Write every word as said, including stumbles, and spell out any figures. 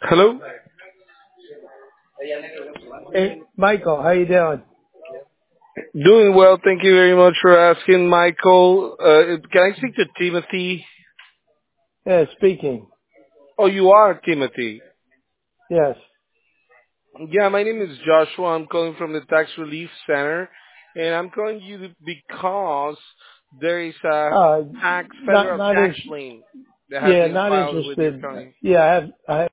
Hello? Hey, Michael, how you doing? Doing well, thank you very much for asking, Michael. Uh, can I speak to Timothy? Yeah, speaking. Oh, you are Timothy. Yes. Yeah, my name is Joshua. I'm calling from the Tax Relief Center, and I'm calling you because there is a Uh, tax not federal not tax in, lien that has yeah, been not filed with your interested. county. Yeah, I have I